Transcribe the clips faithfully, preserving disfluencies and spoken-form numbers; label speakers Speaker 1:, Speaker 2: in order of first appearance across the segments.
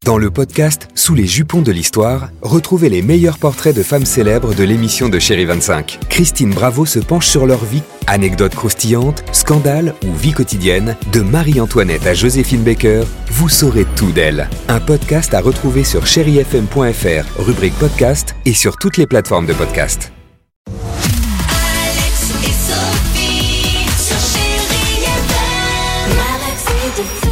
Speaker 1: Dans le podcast Sous les jupons de l'histoire, retrouvez les meilleurs portraits de femmes célèbres de l'émission de Chérie vingt-cinq. Christine Bravo se penche sur leur vie, anecdotes croustillantes, scandales ou vie quotidienne, de Marie-Antoinette à Joséphine Baker, vous saurez tout d'elle. Un podcast à retrouver sur chéri f m point f r, rubrique podcast et sur toutes les plateformes de podcast.
Speaker 2: Alex et Sophie sur Chérie F M. Alex et Sophie.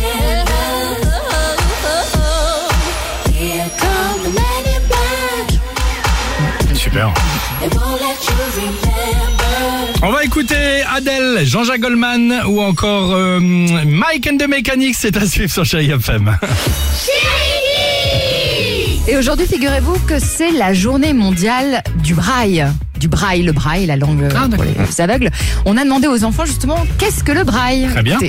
Speaker 2: Here come the men in black.
Speaker 3: Super.
Speaker 2: They won't let you remember.
Speaker 3: On va écouter Adèle, Jean-Jacques Goldman ou encore euh, Mike and the Mechanics, c'est à suivre sur Chérie F M.
Speaker 4: Et aujourd'hui, figurez-vous que c'est la journée mondiale du braille. Du braille, le braille, la langue
Speaker 3: Ah,
Speaker 4: pour les aveugles. On a demandé aux enfants justement, qu'est-ce que le braille ?
Speaker 3: Très bien.
Speaker 4: Écoutez.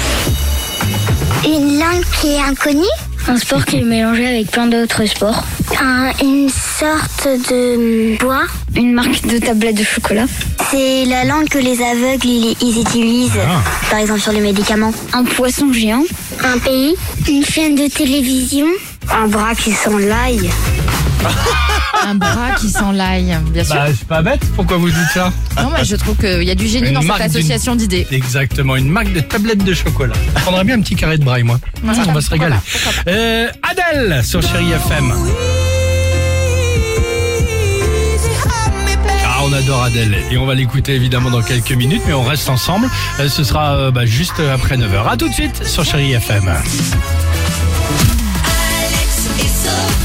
Speaker 5: Une langue qui est inconnue. Un sport qui est mélangé avec plein d'autres sports. Un- une sorte de bois. Une marque de tablette de chocolat. C'est la langue que les aveugles ils, ils utilisent,
Speaker 3: Ah.
Speaker 5: par exemple sur les médicaments. Un poisson géant. Un pays. Une chaîne de télévision. Un bras qui sent l'ail.
Speaker 4: Un bras qui sent l'ail, bien sûr.
Speaker 3: Bah, c'est pas bête, pourquoi vous dites ça?
Speaker 4: Non, mais je trouve qu'il y a du génie
Speaker 3: Une
Speaker 4: dans cette
Speaker 3: marque d'une-
Speaker 4: association d'idées.
Speaker 3: Exactement, une marque de tablettes de chocolat. Je prendrais bien un petit carré de braille, moi.
Speaker 4: Voilà.
Speaker 3: On va se régaler.
Speaker 4: Pourquoi pas.
Speaker 3: Euh, Adèle sur Chérie F M. Ah, on adore Adèle et on va l'écouter évidemment dans quelques minutes, mais on reste ensemble. Euh, ce sera euh, bah, juste après neuf heures. A tout de suite sur Chérie F M.
Speaker 2: Alex et Sophie.